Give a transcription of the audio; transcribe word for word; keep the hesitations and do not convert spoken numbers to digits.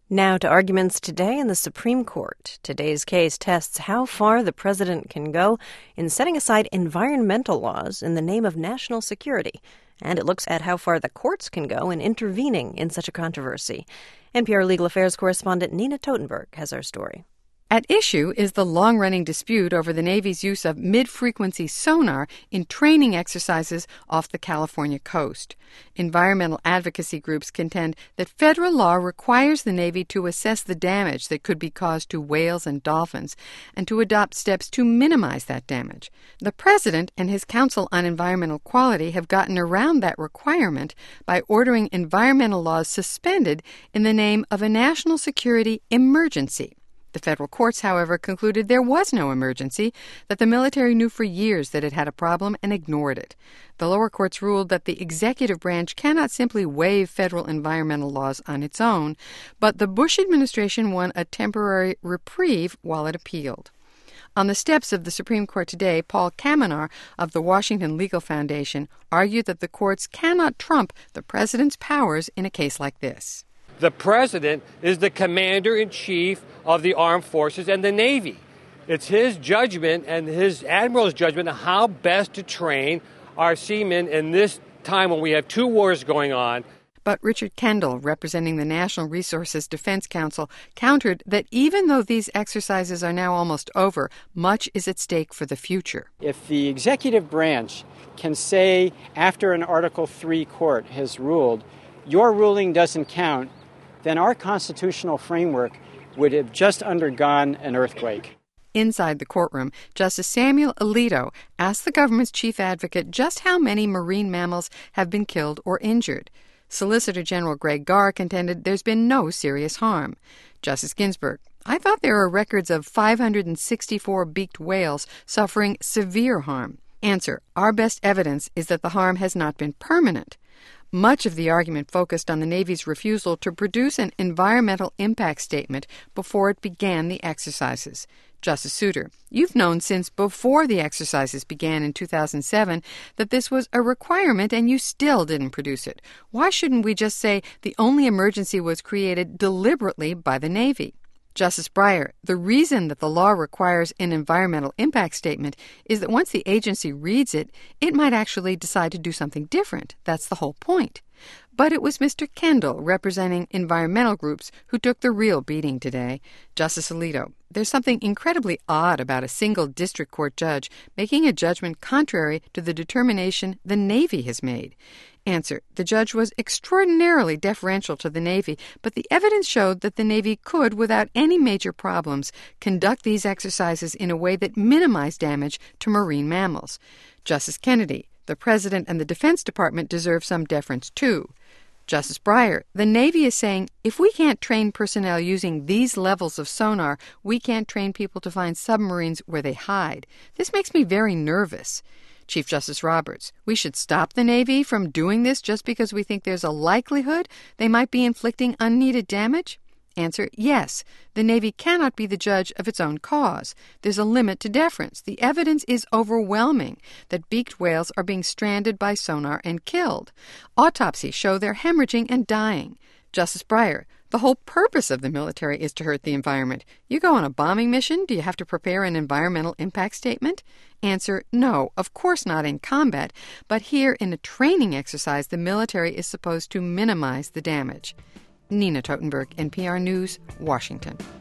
Now to arguments today in the Supreme Court. Today's case tests how far the president can go in setting aside environmental laws in the name of national security. And it looks at how far the courts can go in intervening in such a controversy. N P R Legal Affairs correspondent Nina Totenberg has our story. At issue is the long-running dispute over the Navy's use of mid-frequency sonar in training exercises off the California coast. Environmental advocacy groups contend that federal law requires the Navy to assess the damage that could be caused to whales and dolphins and to adopt steps to minimize that damage. The President and his Council on Environmental Quality have gotten around that requirement by ordering environmental laws suspended in the name of a national security emergency. The federal courts, however, concluded there was no emergency, that the military knew for years that it had a problem and ignored it. The lower courts ruled that the executive branch cannot simply waive federal environmental laws on its own, but the Bush administration won a temporary reprieve while it appealed. On the steps of the Supreme Court today, Paul Kamenar of the Washington Legal Foundation argued that the courts cannot trump the president's powers in a case like this. The president is the commander-in-chief of the armed forces and the Navy. It's his judgment and his admiral's judgment on how best to train our seamen in this time when we have two wars going on. But Richard Kendall, representing the National Resources Defense Council, countered that even though these exercises are now almost over, much is at stake for the future. If the executive branch can say after an Article three court has ruled, your ruling doesn't count, then our constitutional framework would have just undergone an earthquake. Inside the courtroom, Justice Samuel Alito asked the government's chief advocate just how many marine mammals have been killed or injured. Solicitor General Greg Garr contended there's been no serious harm. Justice Ginsburg, I thought there are records of five hundred sixty-four beaked whales suffering severe harm. Answer, our best evidence is that the harm has not been permanent. Much of the argument focused on the Navy's refusal to produce an environmental impact statement before it began the exercises. Justice Souter, you've known since before the exercises began in two thousand seven that this was a requirement and you still didn't produce it. Why shouldn't we just say the only emergency was created deliberately by the Navy? Justice Breyer, the reason that the law requires an environmental impact statement is that once the agency reads it, it might actually decide to do something different. That's the whole point. But it was Mister Kendall, representing environmental groups, who took the real beating today. Justice Alito, there's something incredibly odd about a single district court judge making a judgment contrary to the determination the Navy has made. Answer, the judge was extraordinarily deferential to the Navy, but the evidence showed that the Navy could, without any major problems, conduct these exercises in a way that minimized damage to marine mammals. Justice Kennedy, the President and the Defense Department deserve some deference too. Justice Breyer, the Navy is saying, if we can't train personnel using these levels of sonar, we can't train people to find submarines where they hide. This makes me very nervous. Chief Justice Roberts, we should stop the Navy from doing this just because we think there's a likelihood they might be inflicting unneeded damage? Answer, yes. The Navy cannot be the judge of its own cause. There's a limit to deference. The evidence is overwhelming that beaked whales are being stranded by sonar and killed. Autopsies show they're hemorrhaging and dying. Justice Breyer, the whole purpose of the military is to hurt the environment. You go on a bombing mission, do you have to prepare an environmental impact statement? Answer, no, of course not in combat, but here in a training exercise, the military is supposed to minimize the damage. Nina Totenberg, N P R News, Washington.